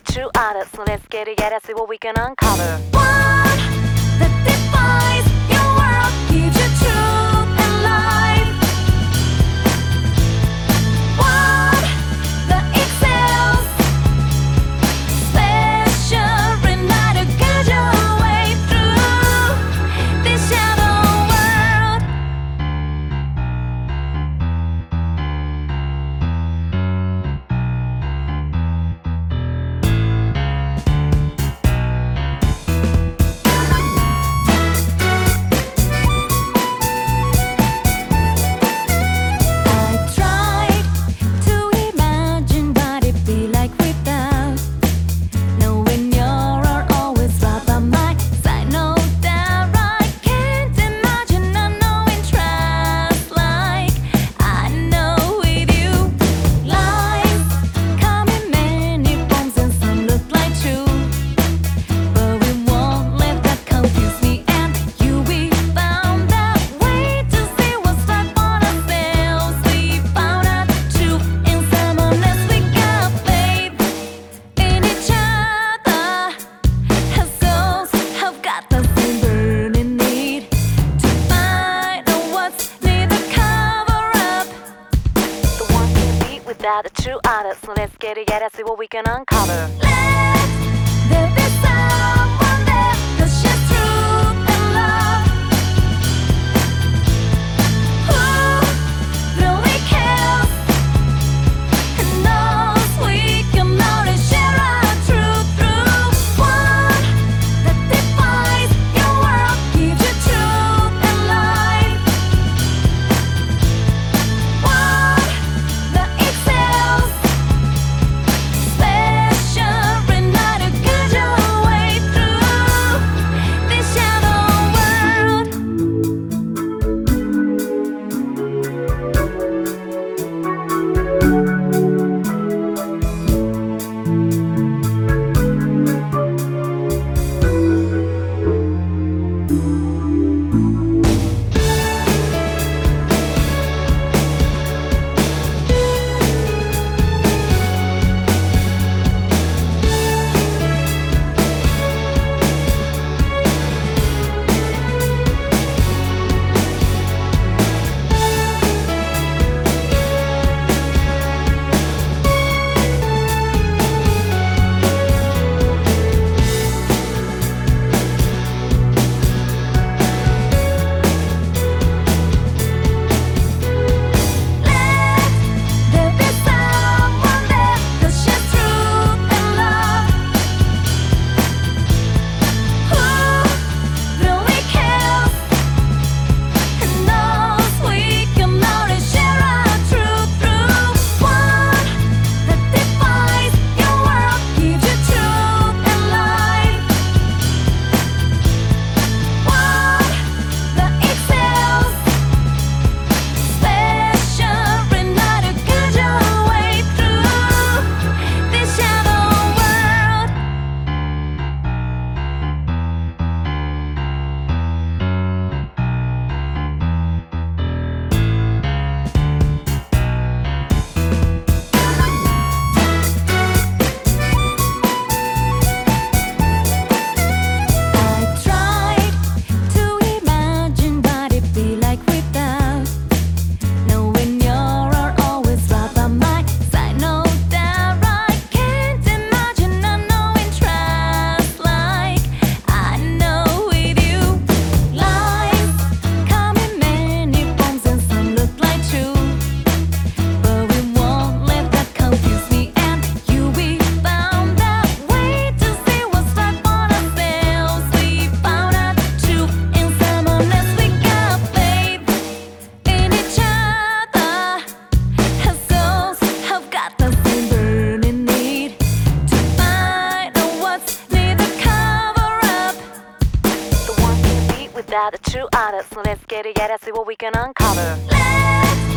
true artist. So let's get together, see what we can uncover. What that defines your world, gives you truth and life. What that excels, special enough to guide your way through this shadow world. I tried to imagine what it'd be like without knowing you're always right by my side. No doubt I can't imagine unknowing trust like I know with you. Lies come in many forms and some look like truth, but we won't let that confuse me and you. We found that way to see what's right for ourselves. We found out truth in someone else. We got faith in each other. Our souls have got the same burning need to find out what's need to cover up. The one can beat without a true artist. So let's get together, see what we can uncover. Let there be someone there that shares truth and love. Who really cares and knows we can only share our truth through one that defines your world, gives you truth and life. One that excels, special enough to guide your way through this shadow world. Let there be someone there that shares truth and love. Who really cares and knows we can only share our truth through one that defines your world, gives you truth and life. One that excels, special enough to guide your way through this shadow world. I tried to imagine what it'd be like without knowing you're always right by my side. No doubt I can't imagine unknowing trust like I know with you. Lies come in many forms and some look like truth, but we won't let that confuse me and you. We found that way to see what's right for ourselves. We found out truth in someone else. We got faith in each other. Our souls have got the same burning need to find out what's need to cover up. The one can beat without a true artist. So let's get together, see what we can uncover. Let